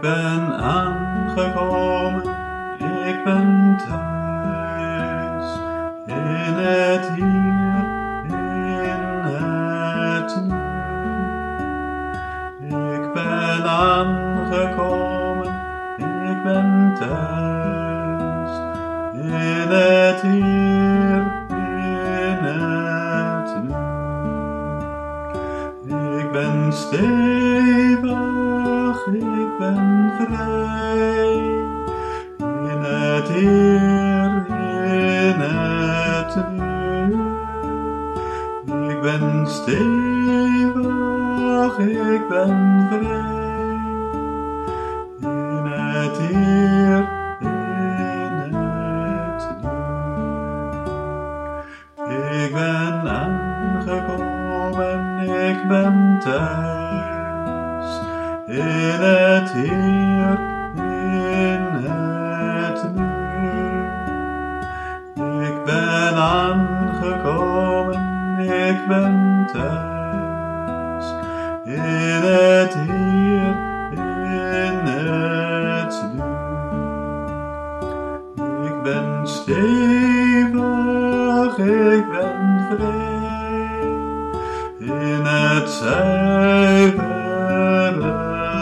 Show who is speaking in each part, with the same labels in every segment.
Speaker 1: ben aangekomen, ik ben thuis, in het hier, in het nu. Ik ben aangekomen, ik ben thuis, in het hier, in het nu. Ik ben stevig, ik ben vrij, in het hier, in het nu. Ik ben stevig, ik ben vrij, in het hier, in het nu. Ik ben aangekomen, ik ben thuis, in het hier, in het nu. Ik ben aangekomen, ik ben thuis, in het hier, in het nu. Ik ben stevig, ik ben vrij, in het zuivere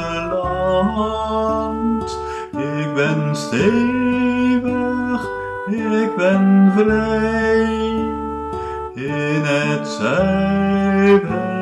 Speaker 1: land. Ik ben stevig, ik ben vrij, in het zuivere